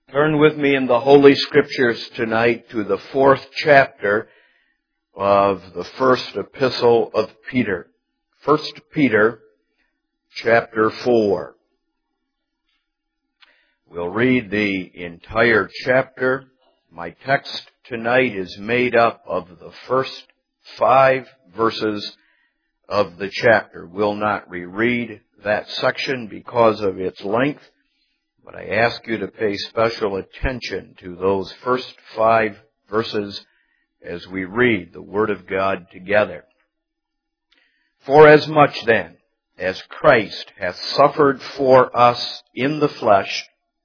Turn with me in the Holy Scriptures tonight to the 4th chapter of the first epistle of Peter. 1 Peter chapter 4. We'll read the entire chapter. My text tonight is made up of the first 5 verses of the chapter. We'll not reread that section because of its length, but I ask you to pay special attention to those first 5 verses as we read the Word of God together. Forasmuch then as Christ hath suffered for us in the flesh,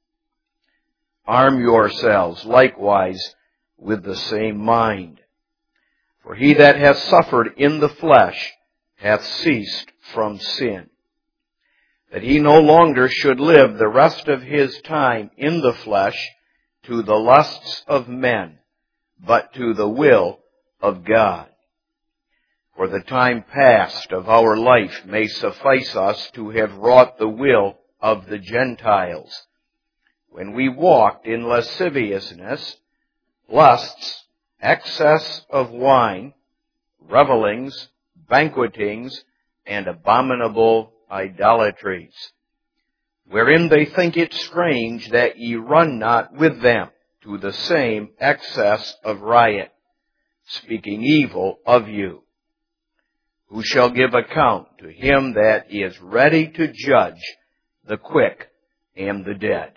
arm yourselves likewise with the same mind. For he that hath suffered in the flesh hath ceased from sin, that he no longer should live the rest of his time in the flesh to the lusts of men, but to the will of God. For the time past of our life may suffice us to have wrought the will of the Gentiles, when we walked in lasciviousness, lusts, excess of wine, revellings, banquetings, and abominable idolatries, wherein they think it strange that ye run not with them to the same excess of riot, speaking evil of you, who shall give account to him that is ready to judge the quick and the dead.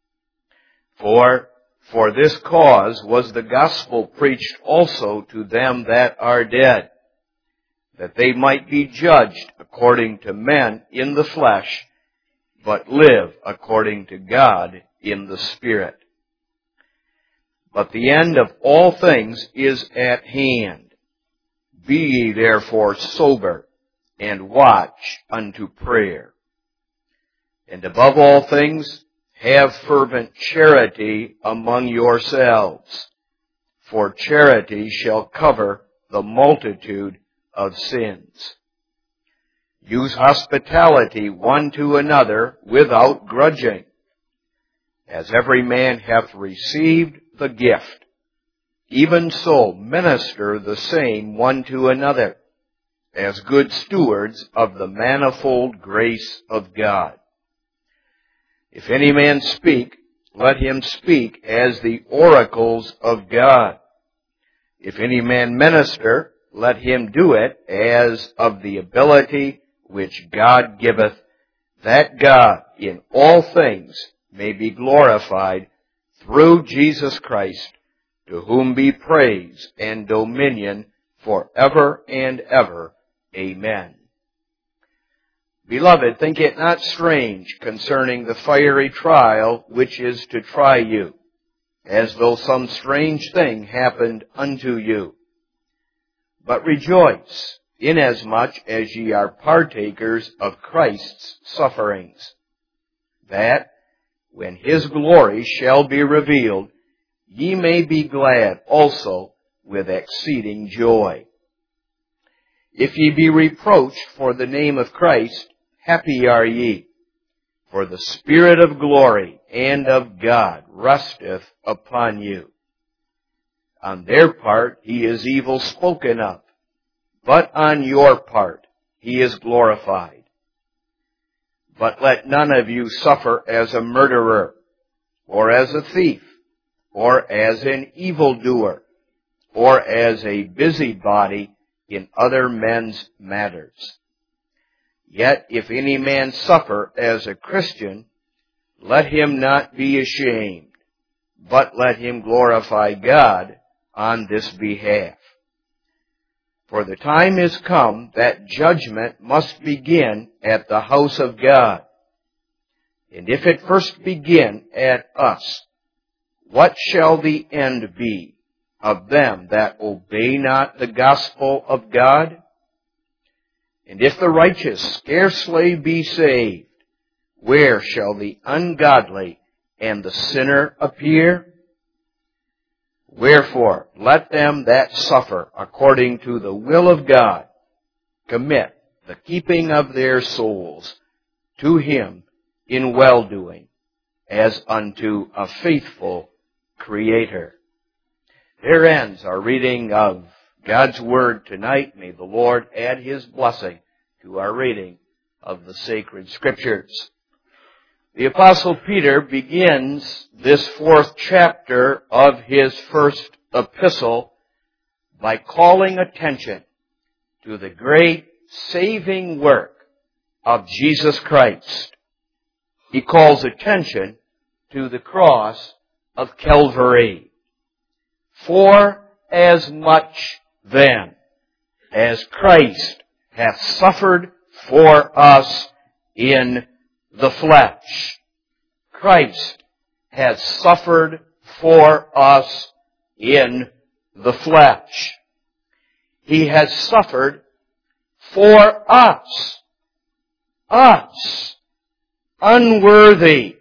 For this cause was the gospel preached also to them that are dead, that they might be judged according to men in the flesh, but live according to God in the Spirit. But the end of all things is at hand. Be ye therefore sober, and watch unto prayer. And above all things, have fervent charity among yourselves, for charity shall cover the multitude of sins. Use hospitality one to another without grudging, as every man hath received the gift, even so minister the same one to another, as good stewards of the manifold grace of God. If any man speak, let him speak as the oracles of God. If any man minister, let him do it as of the ability which God giveth, that God in all things may be glorified through Jesus Christ, to whom be praise and dominion forever and ever. Amen. Beloved, think it not strange concerning the fiery trial which is to try you, as though some strange thing happened unto you. But rejoice, inasmuch as ye are partakers of Christ's sufferings, that, when his glory shall be revealed, ye may be glad also with exceeding joy. If ye be reproached for the name of Christ, happy are ye, for the Spirit of glory and of God resteth upon you. On their part he is evil spoken of, but on your part he is glorified. But let none of you suffer as a murderer, or as a thief, or as an evildoer, or as a busybody in other men's matters. Yet if any man suffer as a Christian, let him not be ashamed, but let him glorify God on this behalf. For the time is come that judgment must begin at the house of God. And if it first begin at us, what shall the end be of them that obey not the gospel of God? And if the righteous scarcely be saved, where shall the ungodly and the sinner appear? Wherefore, let them that suffer according to the will of God commit the keeping of their souls to him in well-doing, as unto a faithful Creator. There ends our reading of God's Word tonight. May the Lord add His blessing to our reading of the sacred Scriptures. The Apostle Peter begins this 4th chapter of his first epistle by calling attention to the great saving work of Jesus Christ. He calls attention to the cross of Calvary. For as much then as Christ hath suffered for us in the flesh. Christ has suffered for us in the flesh. He has suffered for us, unworthy,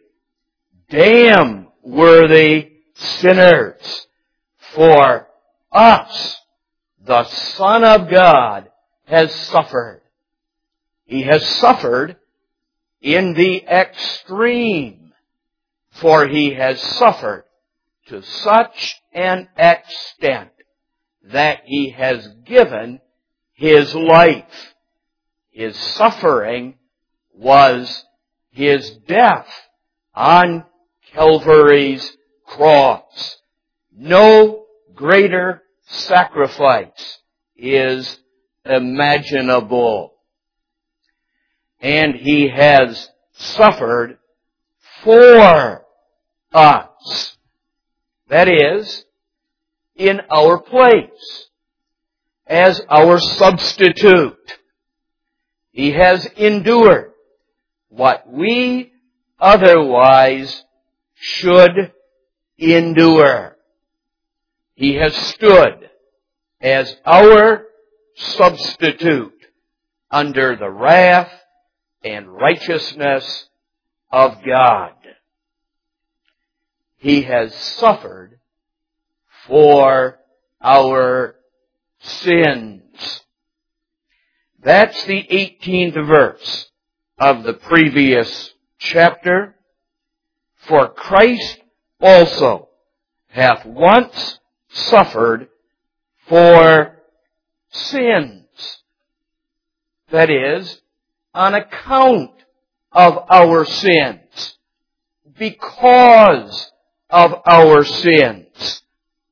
damn-worthy sinners. For us, the Son of God has suffered. He has suffered in the extreme, for He has suffered to such an extent that He has given His life. His suffering was His death on Calvary's cross. No greater sacrifice is imaginable. And He has suffered for us. That is, in our place, as our substitute. He has endured what we otherwise should endure. He has stood as our substitute under the wrath and righteousness of God. He has suffered for our sins. That's the 18th verse of the previous chapter. For Christ also hath once suffered for sins. That is, on account of our sins, because of our sins.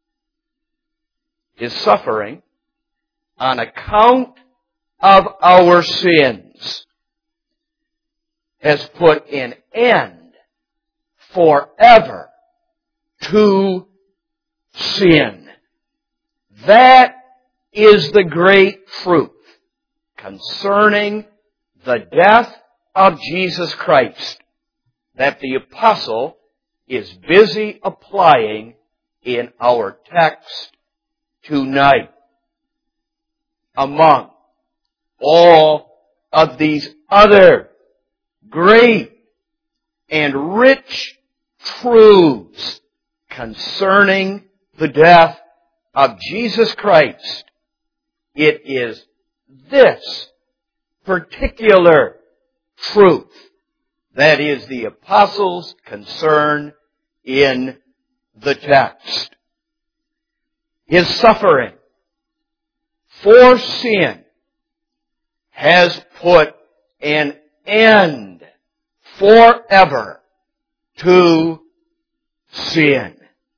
His suffering on account of our sins has put an end forever to sin. That is the great truth concerning the death of Jesus Christ that the apostle is busy applying in our text tonight. Among all of these other great and rich truths concerning the death of Jesus Christ, it is this particular truth that is the apostle's concern in the text. His suffering for sin has put an end forever to sin.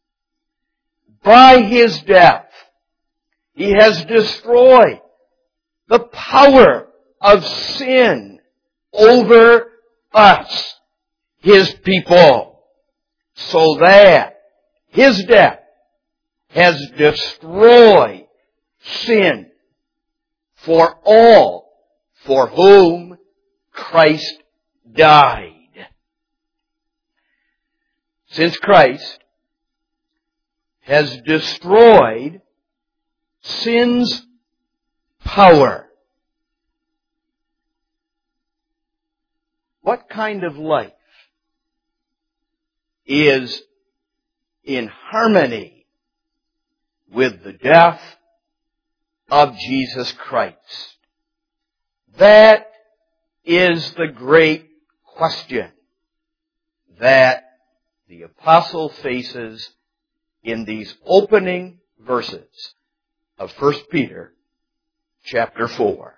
By His death, He has destroyed the power of sin over us, His people, so that His death has destroyed sin for all for whom Christ died. Since Christ has destroyed sin's power, what kind of life is in harmony with the death of Jesus Christ? That is the great question that the apostle faces in these opening verses of 1 Peter chapter 4.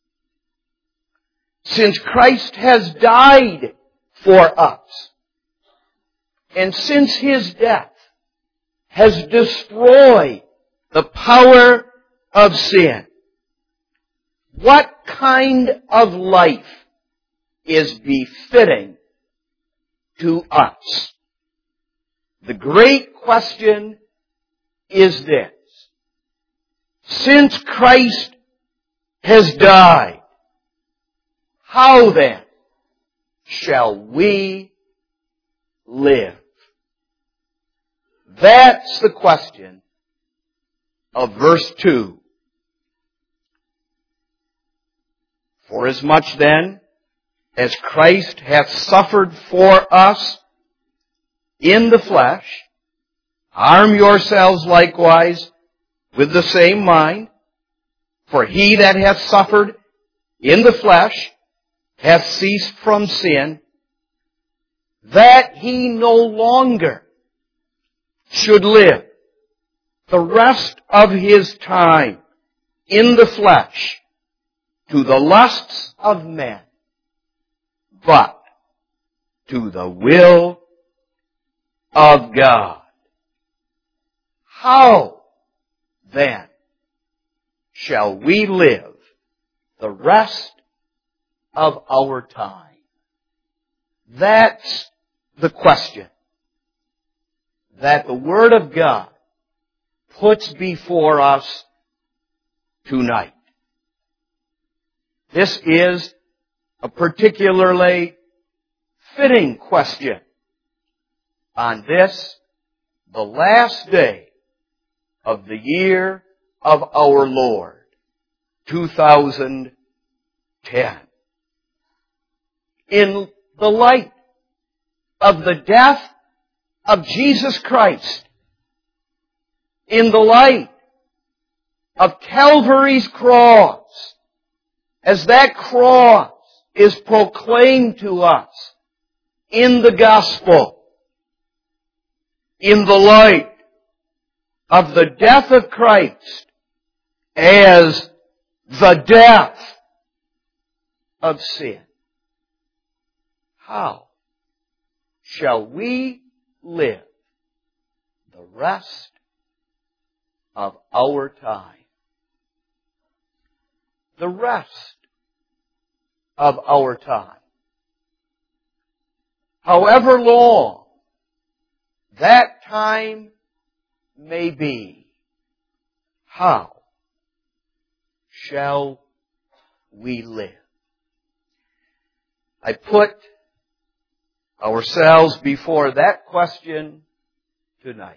Since Christ has died for us, and since His death has destroyed the power of sin, what kind of life is befitting to us? The great question is this: since Christ has died, how then shall we live? That's the question of verse 2. Forasmuch then as Christ hath suffered for us in the flesh, arm yourselves likewise with the same mind. For he that hath suffered in the flesh hath ceased from sin, that he no longer should live the rest of his time in the flesh to the lusts of men, but to the will of God. How then shall we live the rest of our time? That's the question that the Word of God puts before us tonight. This is a particularly fitting question on this, the last day of the year of our Lord, 2010. In the light of the death of Jesus Christ, in the light of Calvary's cross, as that cross is proclaimed to us in the gospel, in the light of the death of Christ as the death of sin, how shall we live the rest of our time? The rest of our time. However long that time may be, how shall we live? I put ourselves before that question tonight.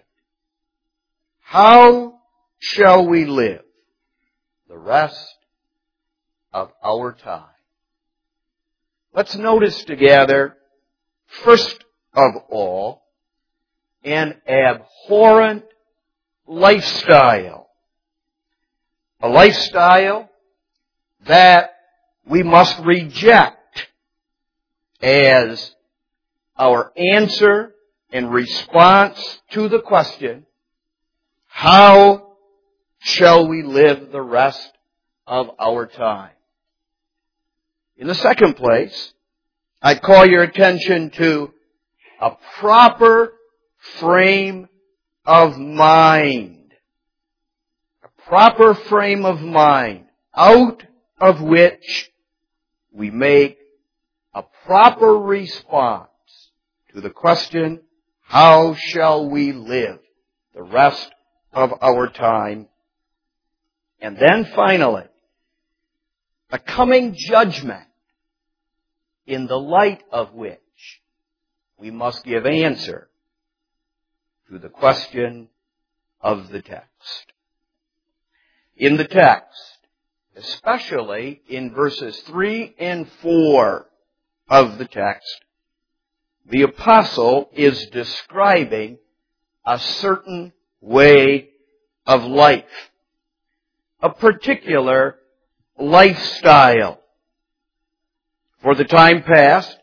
How shall we live the rest of our time? Let's notice together, first of all, an abhorrent lifestyle. A lifestyle that we must reject as our answer in response to the question, how shall we live the rest of our time? In the second place, I'd call your attention to a proper frame of mind. A proper frame of mind out of which we make a proper response to the question, how shall we live the rest of our time? And then finally, a coming judgment in the light of which we must give answer to the question of the text. In the text, especially in verses 3 and 4 of the text, the apostle is describing a certain way of life, a particular lifestyle. For the time past,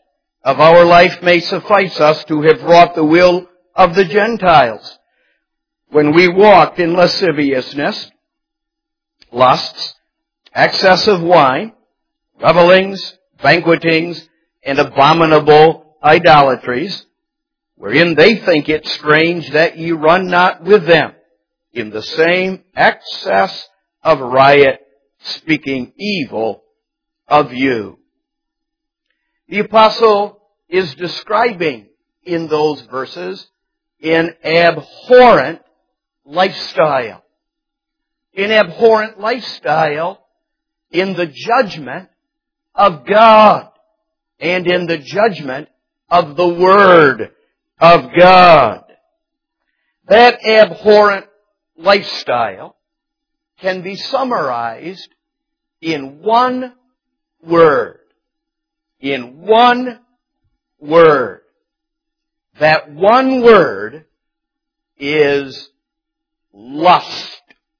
of our life may suffice us to have wrought the will of the Gentiles when we walked in lasciviousness, lusts, excess of wine, revellings, banquetings, and abominable idolatries, wherein they think it strange that ye run not with them in the same excess of riot, speaking evil of you. The apostle is describing in those verses an abhorrent lifestyle. An abhorrent lifestyle in the judgment of God and in the judgment of the Word of God. That abhorrent lifestyle can be summarized in one word. In one word. That one word is lust.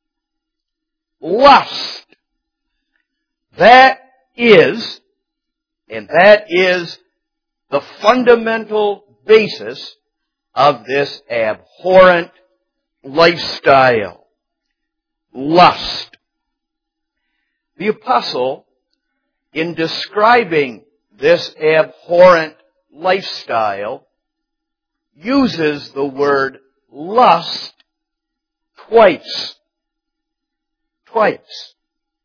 Lust. That is the fundamental basis of this abhorrent lifestyle. Lust. The apostle, in describing this abhorrent lifestyle, uses the word lust twice. Twice.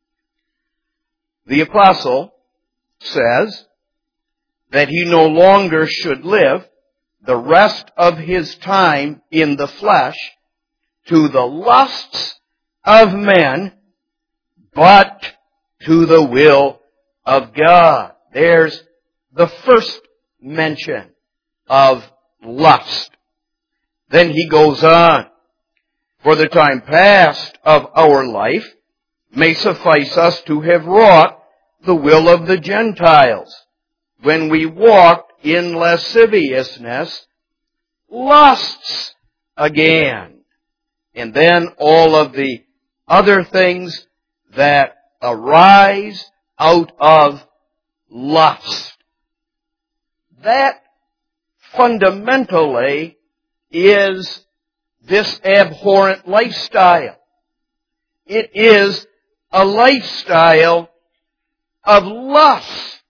The apostle says that he no longer should live the rest of his time in the flesh to the lusts of men, but to the will of God. There's the first mention of lust. Then he goes on, for the time past of our life may suffice us to have wrought the will of the Gentiles, when we walked in lasciviousness, lusts again. And then all of the other things that arise out of lust. That fundamentally is this abhorrent lifestyle. It is a lifestyle of lust.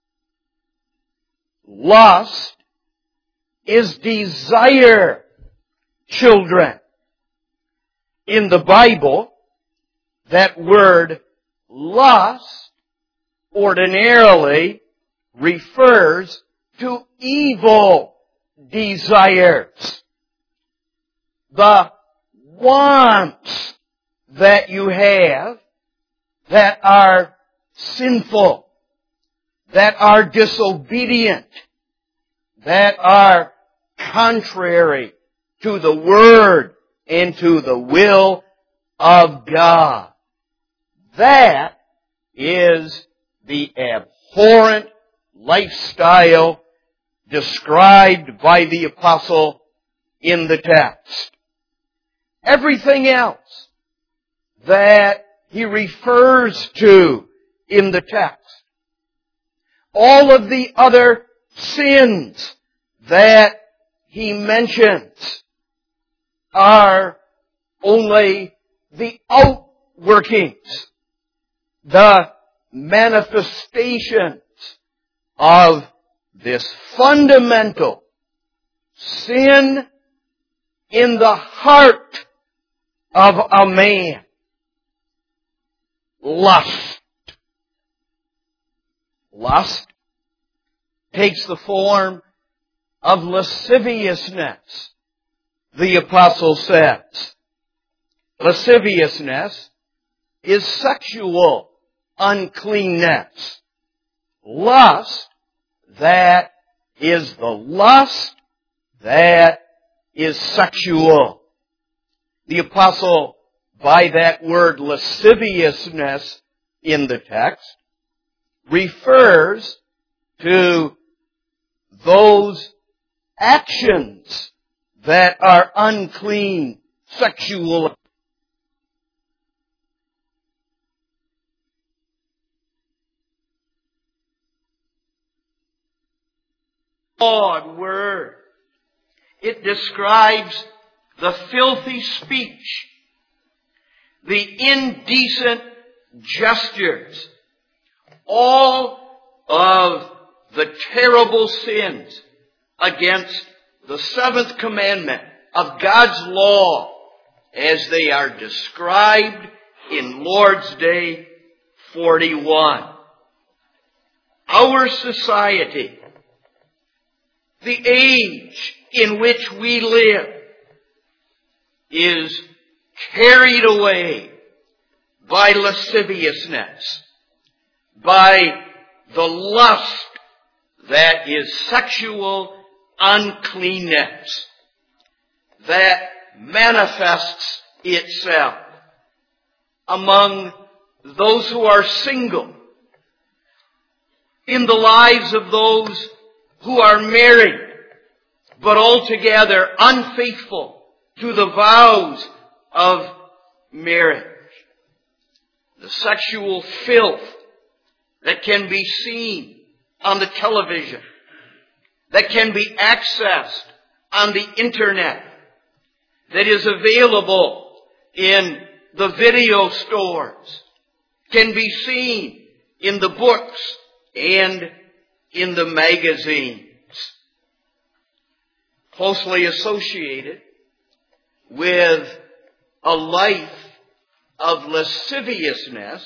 Lust is desire, children. In the Bible, that word lust ordinarily refers to evil desires. The wants that you have that are sinful, that are disobedient, that are contrary to the Word and to the will of God. That is the abhorrent lifestyle described by the apostle in the text. Everything else that he refers to in the text, all of the other sins that he mentions, are only the outworkings, the manifestations of this fundamental sin in the heart of a man. Lust. Lust takes the form of lasciviousness, the apostle says. Lasciviousness is sexual uncleanness. Lust, that is the lust that is sexual. The apostle, by that word lasciviousness in the text, refers to those actions that are unclean, sexual. flawed word. It describes the filthy speech, the indecent gestures, all of the terrible sins against the seventh commandment of God's law as they are described in Lord's Day 41. Our society, the age in which we live, is carried away by lasciviousness, by the lust that is sexual uncleanness, that manifests itself among those who are single, in the lives of those who are married, but altogether unfaithful to the vows of marriage. The sexual filth that can be seen on the television, that can be accessed on the internet, that is available in the video stores, can be seen in the books and in the magazines. Closely associated with a life of lasciviousness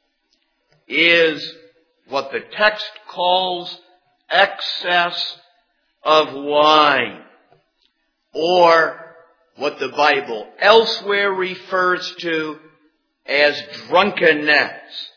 is what the text calls excess of wine, or what the Bible elsewhere refers to as drunkenness.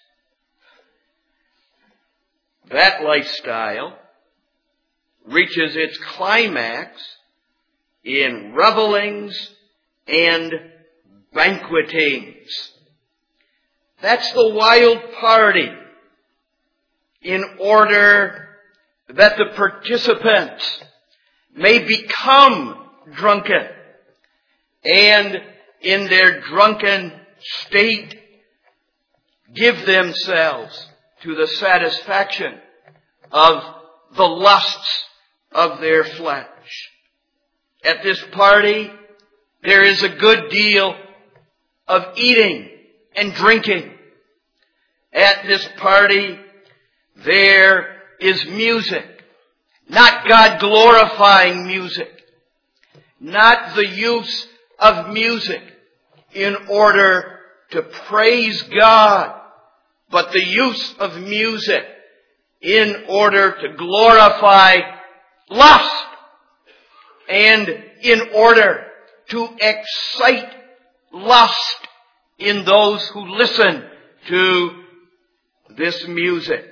That lifestyle reaches its climax in revelings and banquetings. That's the wild party, in order that the participants may become drunken, and in their drunken state give themselves to the satisfaction of the lusts of their flesh. At this party, there is a good deal of eating and drinking. At this party, there is music, not God-glorifying music, not the use of music in order to praise God, but the use of music in order to glorify lust and in order to excite lust in those who listen to this music.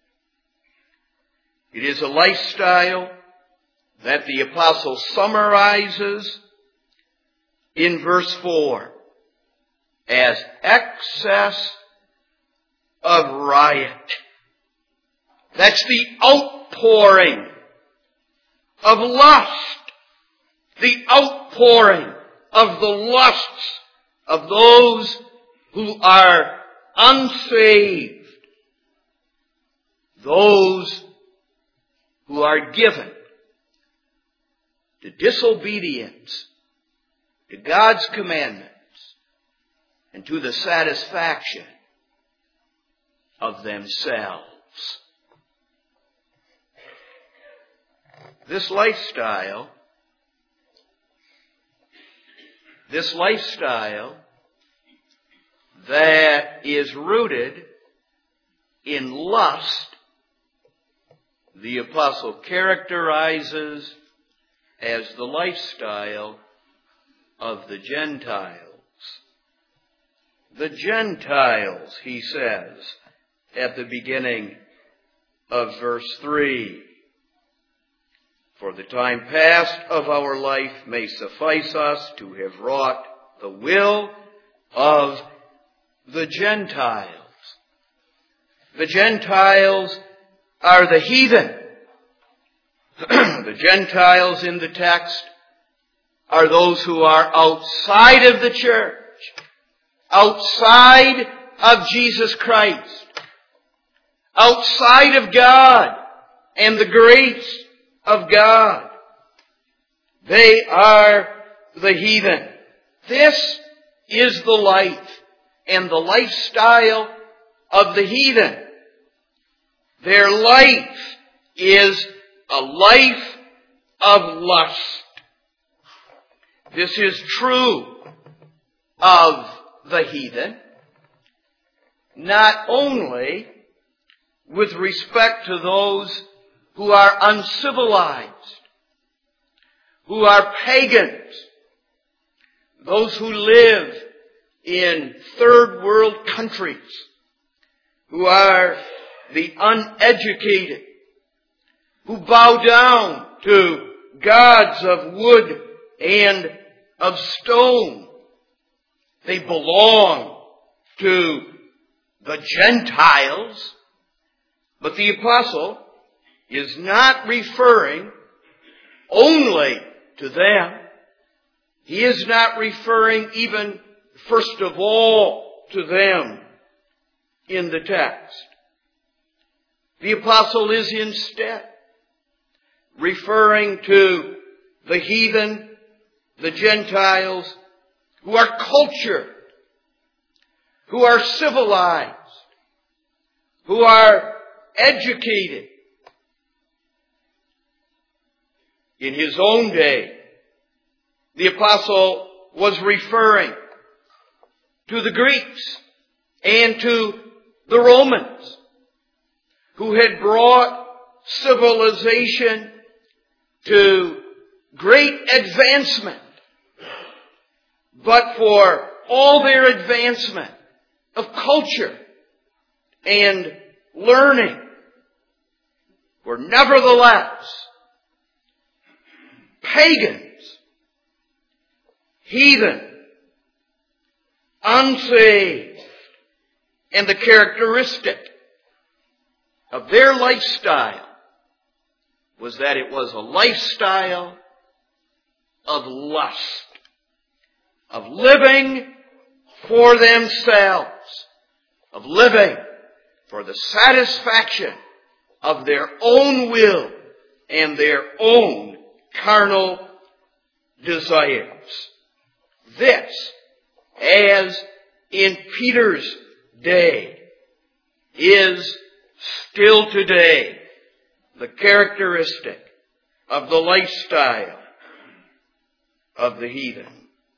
It is a lifestyle that the apostle summarizes in verse 4 as excess of riot. That's the outpouring of lust, the outpouring of the lusts of those who are unsaved, those who are given to disobedience to God's commandments and to the satisfaction of themselves. This lifestyle that is rooted in lust, the apostle characterizes as the lifestyle of the Gentiles. The Gentiles, he says at the beginning of verse 3, for the time past of our life may suffice us to have wrought the will of the Gentiles. The Gentiles are the heathen. The Gentiles in the text are those who are outside of the church, outside of Jesus Christ, outside of God and the grace of God. They are the heathen. This is the life and the lifestyle of the heathen. Their life is a life of lust. This is true of the heathen, not only with respect to those who are uncivilized, who are pagans, those who live in third world countries, who are the uneducated, who bow down to gods of wood and of stone. They belong to the Gentiles, but the apostle is not referring only to them. He is not referring even first of all to them in the text. The apostle is instead referring to the heathen, the Gentiles, who are cultured, who are civilized, who are educated. In his own day, the apostle was referring to the Greeks and to the Romans, who had brought civilization to great advancement. But for all their advancement of culture and learning, were nevertheless pagans, heathen, unsaved, and the characteristic of their lifestyle was that it was a lifestyle of lust, of living for themselves, of living for the satisfaction of their own will and their own carnal desires. This, as in Peter's day, is still today the characteristic of the lifestyle of the heathen.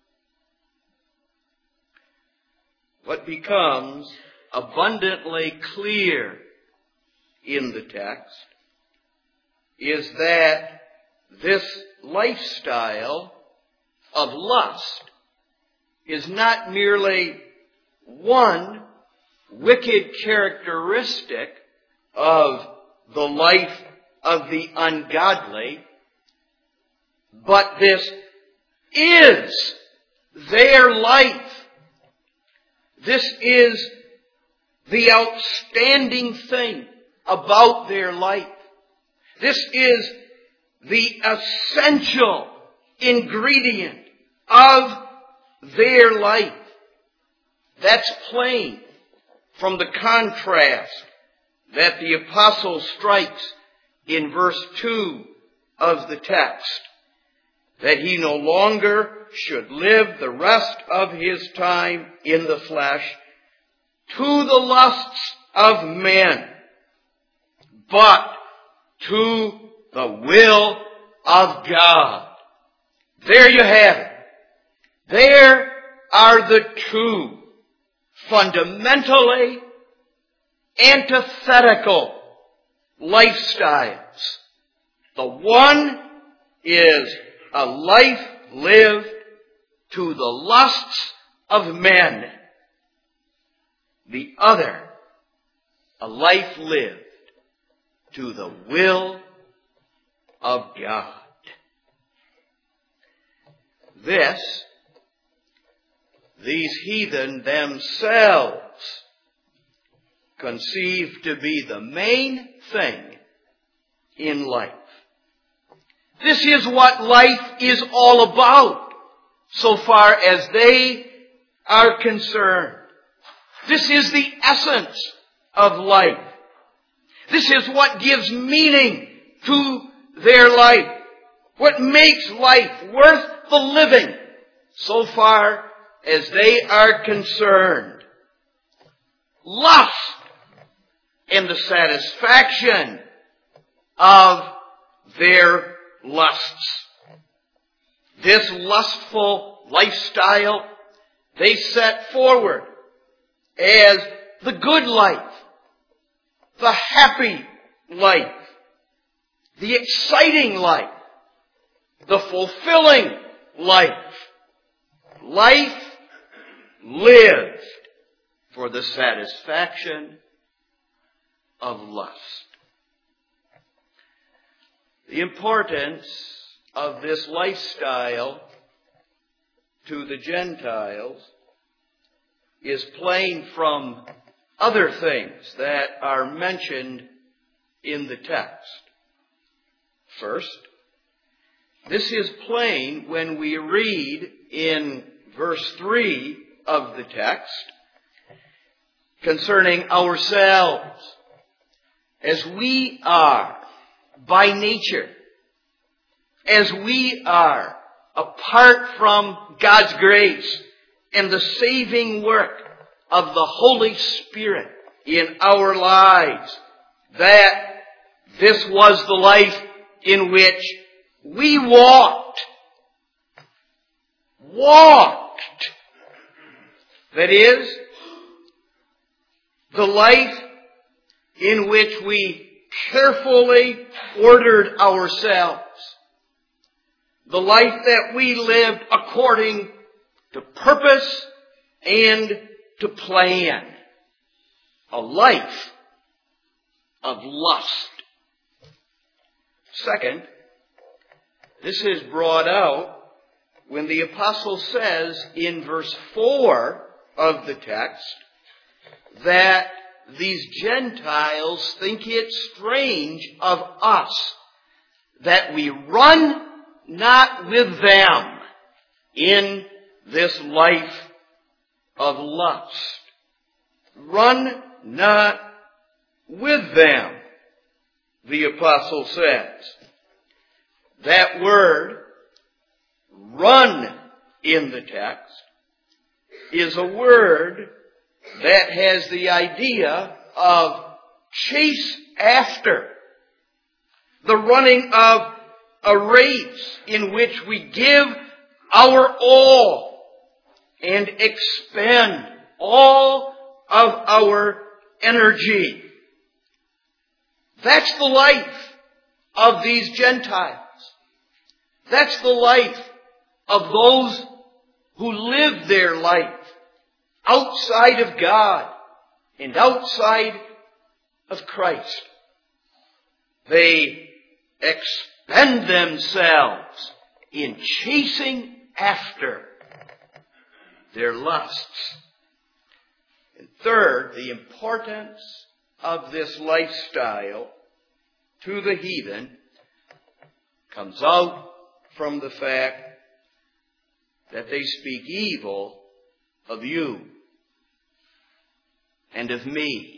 What becomes abundantly clear in the text is that this lifestyle of lust is not merely one wicked characteristic of the life of the ungodly, but this is their life. This is the outstanding thing about their life. This is the essential ingredient of their life. That's plain from the contrast that the apostle strikes in verse 2 of the text, that he no longer should live the rest of his time in the flesh to the lusts of men, but to the will of God. There you have it. There are the two fundamentally antithetical lifestyles. The one is a life lived to the lusts of men. The other, a life lived to the will of God. These heathen themselves conceive to be the main thing in life. This is what life is all about, so far as they are concerned. This is the essence of life. This is what gives meaning to their life, what makes life worth the living, so far as they are concerned. Lust and the satisfaction of their lusts. This lustful lifestyle they set forward as the good life, the happy life, the exciting life, the fulfilling life. Life lived for the satisfaction of lust. The importance of this lifestyle to the Gentiles is plain from other things that are mentioned in the text. First, this is plain when we read in verse 3 of the text concerning ourselves, as we are by nature, as we are apart from God's grace and the saving work of the Holy Spirit in our lives, that this was the life in which we walked. That is, the life in which we carefully ordered ourselves. The life that we lived according to purpose and to plan. A life of lust. Second, this is brought out when the apostle says in verse 4 of the text that these Gentiles think it strange of us that we run not with them in this life of lust. Run not with them, the apostle says. That word, run, in the text, is a word that has the idea of chase after. The running of a race in which we give our all and expend all of our energy. That's the life of these Gentiles. That's the life of those who live their life outside of God and outside of Christ. They expend themselves in chasing after their lusts. And third, the importance of this lifestyle to the heathen comes out from the fact that they speak evil of you and of me.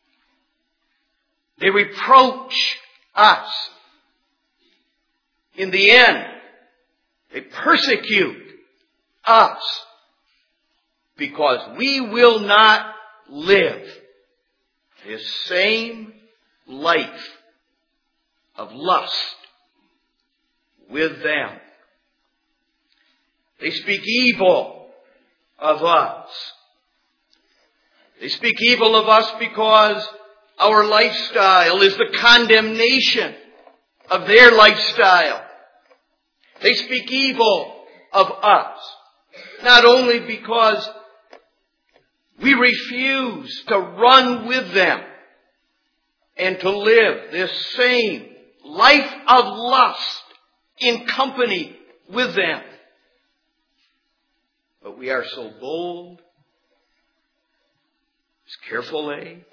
They reproach us. In the end, they persecute us because we will not live this same life of lust with them. They speak evil of us. They speak evil of us because our lifestyle is the condemnation of their lifestyle. They speak evil of us, not only because we refuse to run with them and to live this same life of lust in company with them, but we are so bold, as carefully,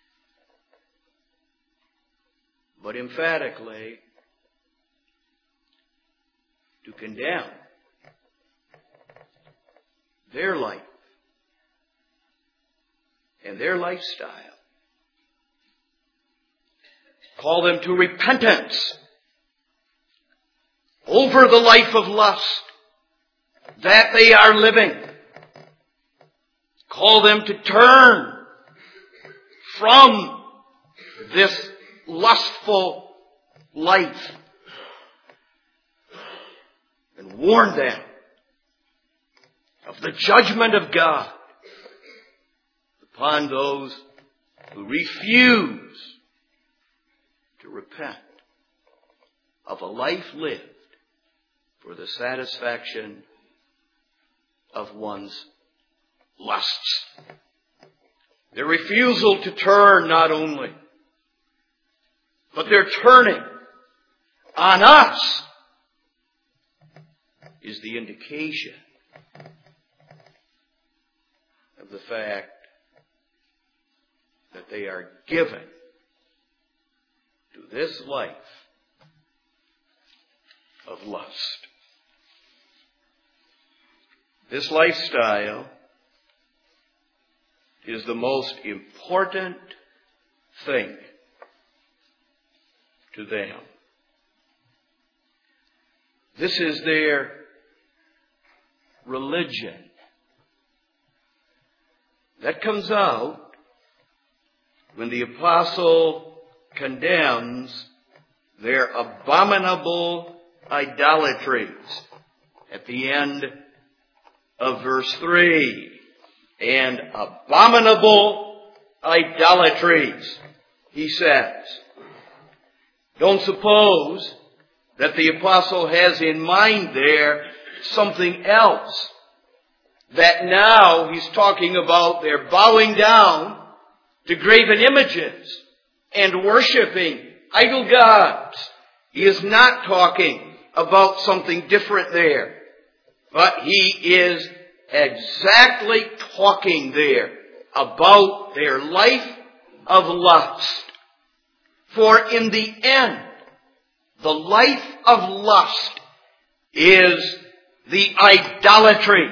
but emphatically, to condemn their life and their lifestyle. Call them to repentance over the life of lust that they are living. Call them to turn from this lustful life and warn them of the judgment of God upon those who refuse to repent of a life lived for the satisfaction of one's lusts. Their refusal to turn not only, but their turning on us is the indication of the fact that they are given to this life of lust. This lifestyle is the most important thing to them. This is their religion. That comes out when the apostle condemns their abominable idolatries at the end of verse 3. And abominable idolatries, he says. Don't suppose that the apostle has in mind there something else. That now he's talking about their bowing down to graven images and worshiping idol gods. He is not talking about something different there. But he is exactly talking there about their life of lust. For in the end, the life of lust is the idolatry,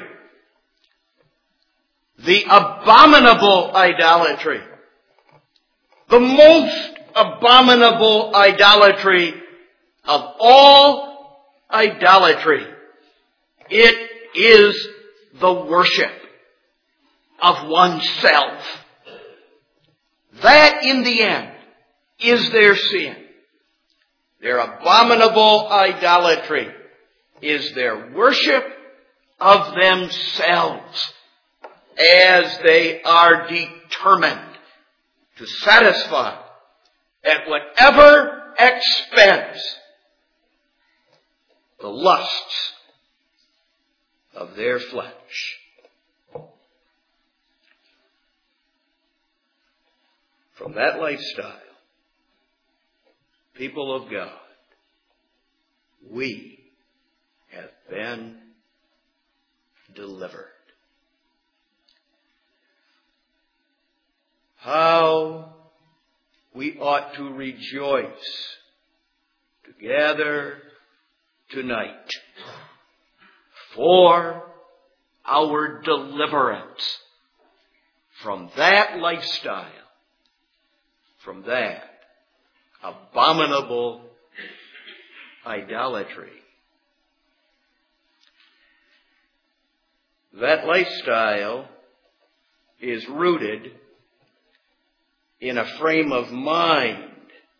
the abominable idolatry, the most abominable idolatry of all idolatry. It is the worship of oneself. That in the end is their sin. Their abominable idolatry is their worship of themselves as they are determined to satisfy at whatever expense the lusts of their flesh. From that lifestyle, people of God, we have been delivered. How we ought to rejoice together tonight for our deliverance from that lifestyle, from that abominable idolatry. That lifestyle is rooted in a frame of mind,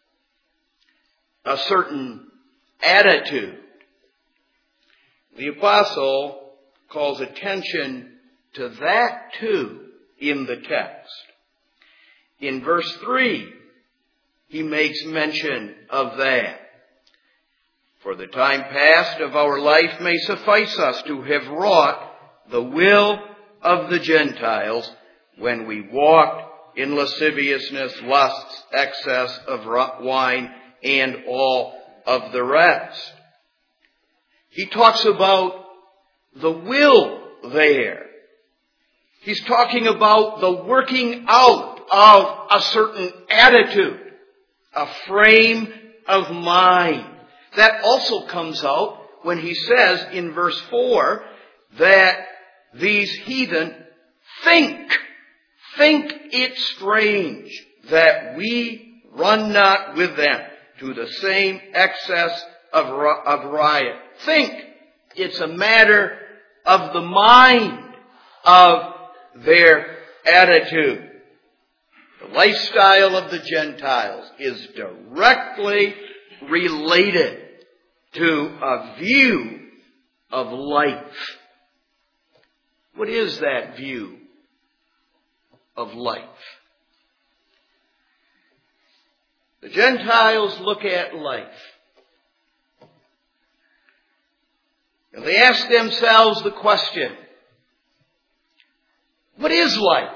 a certain attitude. The apostle calls attention to that too in the text. In verse 3, he makes mention of that. For the time past of our life may suffice us to have wrought the will of the Gentiles when we walked in lasciviousness, lusts, excess of wine, and all of the rest. He talks about the will there. He's talking about the working out of a certain attitude, a frame of mind. That also comes out when he says in verse 4 that these heathen think it strange that we run not with them to the same excess of riot. think. It's a matter of the mind, of their attitude. The lifestyle of the Gentiles is directly related to a view of life. What is that view of life? The Gentiles look at life, and they ask themselves the question, what is life?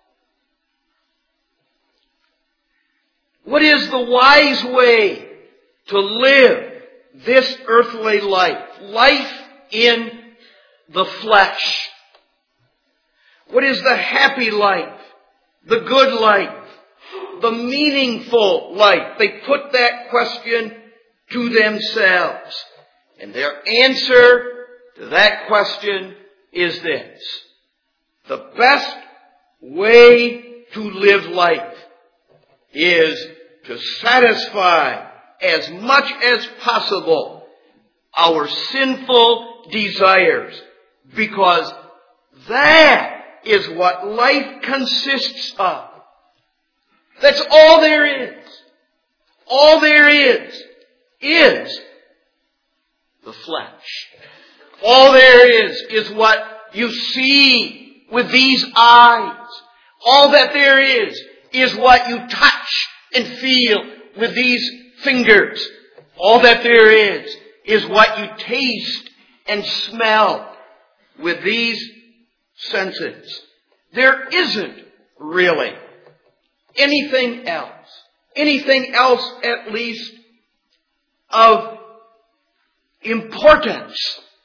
What is the wise way to live this earthly life? Life in the flesh. What is the happy life? The good life? The meaningful life? They put that question to themselves. And their answer to that question is this: the best way to live life is to satisfy as much as possible our sinful desires, because that is what life consists of. That's all there is. All there is the flesh. All there is what you see with these eyes. All that there is what you touch and feel with these fingers. All that there is what you taste and smell with these senses. There isn't really anything else at least of importance.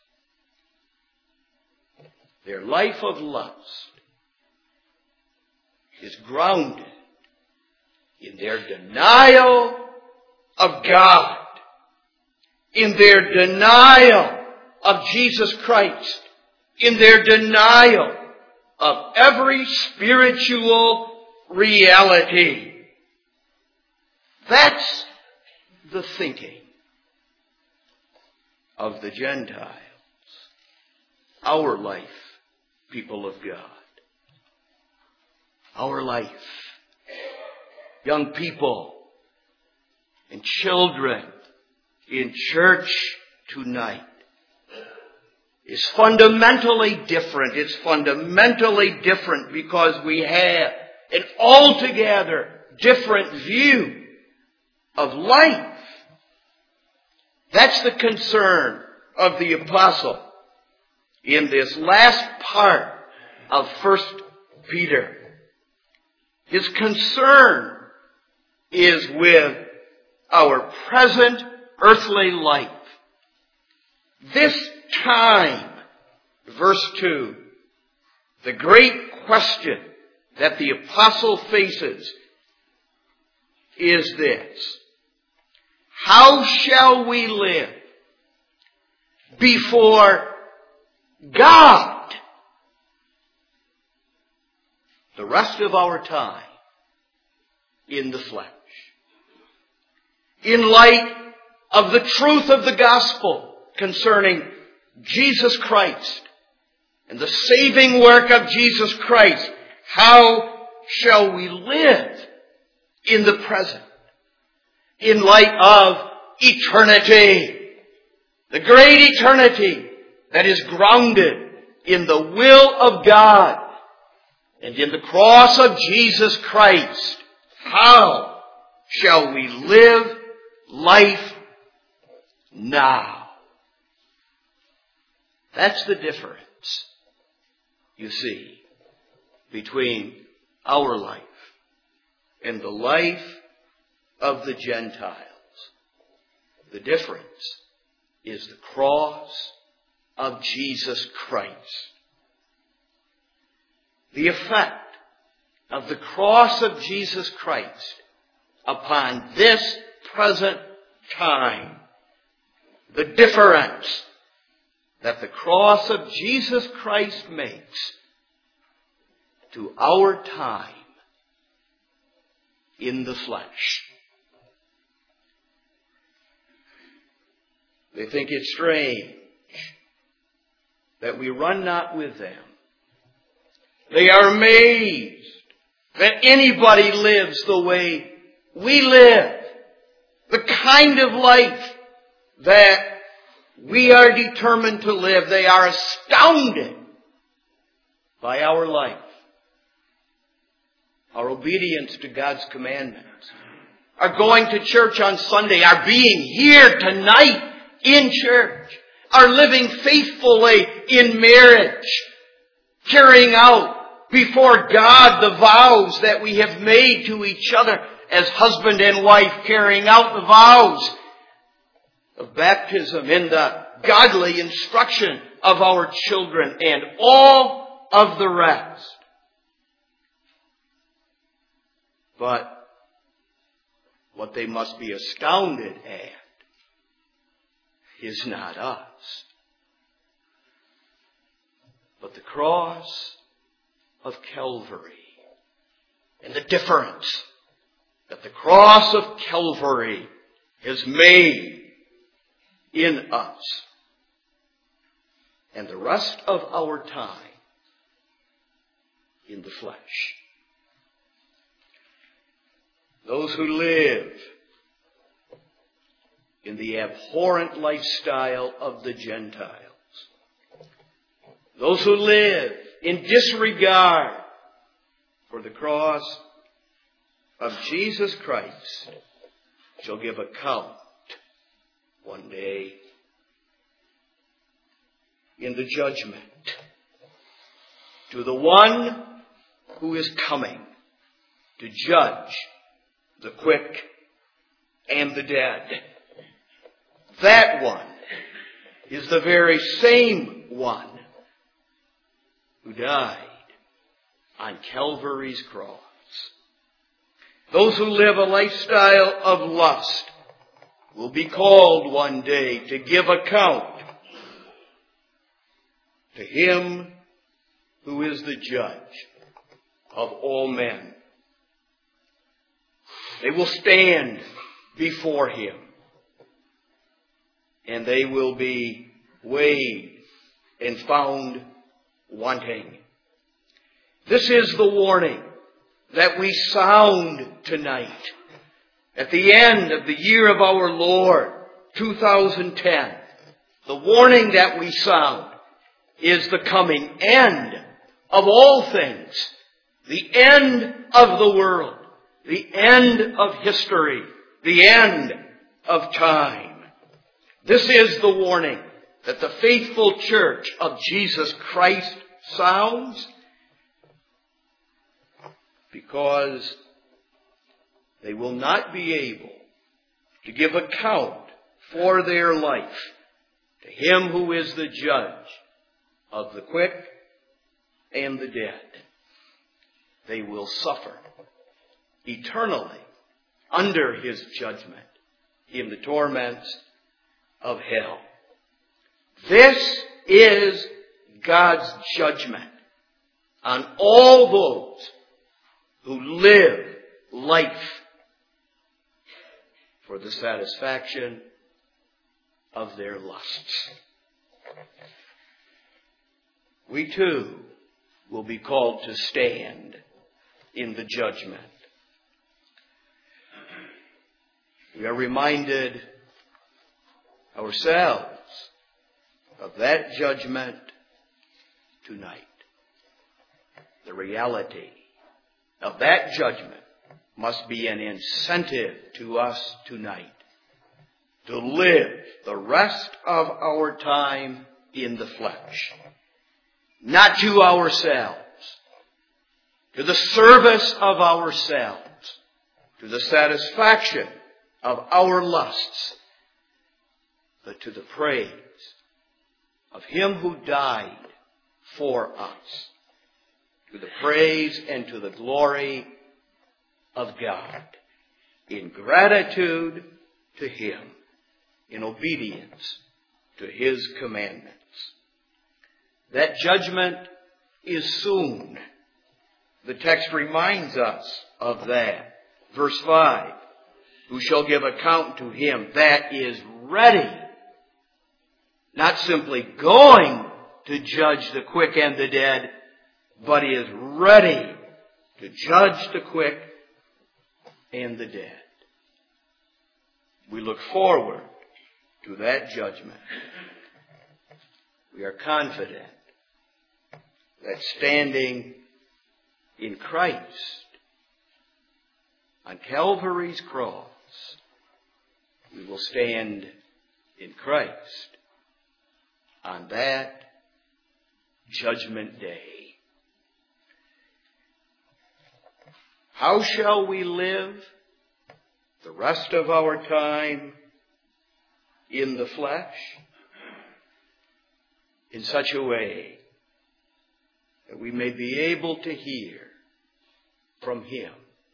Their life of lust is grounded in their denial of God, in their denial of Jesus Christ, in their denial of every spiritual reality. That's the thinking of the Gentiles. Our life, people of God. Our life. Young people and children in church tonight is fundamentally different. It's fundamentally different because we have an altogether different view of life. That's the concern of the apostle in this last part of 1 Peter. His concern is with our present earthly life. This time, verse 2, the great question that the apostle faces is this: how shall we live before God the rest of our time in the flesh? In light of the truth of the gospel concerning Jesus Christ and the saving work of Jesus Christ, how shall we live in the present? In light of eternity, the great eternity that is grounded in the will of God and in the cross of Jesus Christ, how shall we live life now? That's the difference, you see, between our life and the life of the Gentiles. The difference is the cross of Jesus Christ. The effect of the cross of Jesus Christ upon this present time. The difference that the cross of Jesus Christ makes to our time in the flesh. They think it strange that we run not with them. They are amazed that anybody lives the way we live, the kind of life that we are determined to live. They are astounded by our life, our obedience to God's commandments, our going to church on Sunday, our being here tonight in church, our living faithfully in marriage, carrying out before God the vows that we have made to each other as husband and wife, carrying out the vows of baptism in the godly instruction of our children and all of the rest. But what they must be astounded at is not us, but the cross of Calvary, and the difference that the cross of Calvary has made in us, and the rest of our time in the flesh. Those who live in the abhorrent lifestyle of the Gentiles, those who live in disregard for the cross of Jesus Christ, shall give account one day in the judgment to the one who is coming to judge the quick and the dead. That one is the very same one who died on Calvary's cross. Those who live a lifestyle of lust will be called one day to give account to Him who is the judge of all men. They will stand before Him, and they will be weighed and found wanting. This is the warning that we sound tonight at the end of the year of our Lord, 2010. The warning that we sound is the coming end of all things, the end of the world, the end of history, the end of time. This is the warning that the faithful church of Jesus Christ sounds, because they will not be able to give account for their life to Him who is the judge of the quick and the dead. They will suffer eternally under His judgment in the torments of hell. This is God's judgment on all those who live life for the satisfaction of their lusts. We too will be called to stand in the judgment. We are reminded ourselves of that judgment tonight. The reality of that judgment must be an incentive to us tonight to live the rest of our time in the flesh, not to ourselves, to the service of ourselves, to the satisfaction of our lusts, but to the praise of Him who died for us, to the praise and to the glory of God, in gratitude to Him, in obedience to His commandments. That judgment is soon. The text reminds us of that. Verse 5, who shall give account to Him that is ready not simply going to judge the quick and the dead, but He is ready to judge the quick and the dead. We look forward to that judgment. We are confident that standing in Christ on Calvary's cross, we will stand in Christ on that judgment day. How shall we live the rest of our time in the flesh? In such a way that we may be able to hear from Him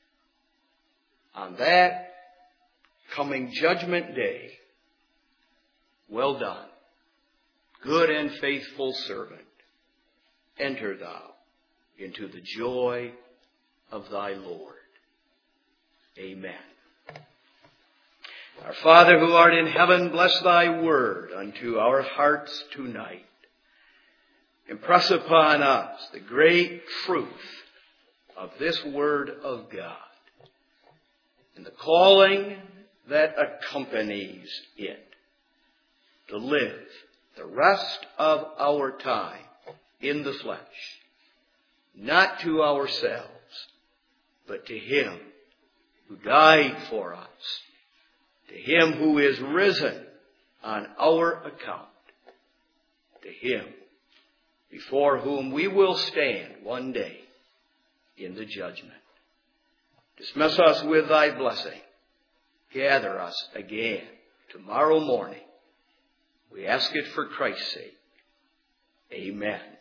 on that coming judgment day. Well done, good and faithful servant. Enter thou into the joy of thy Lord. Amen. Our Father who art in heaven, bless thy word unto our hearts tonight. Impress upon us the great truth of this word of God and the calling that accompanies it to live the rest of our time in the flesh, not to ourselves, but to Him who died for us, to Him who is risen on our account, to Him before whom we will stand one day in the judgment. Dismiss us with thy blessing. Gather us again tomorrow morning. We ask it for Christ's sake. Amen.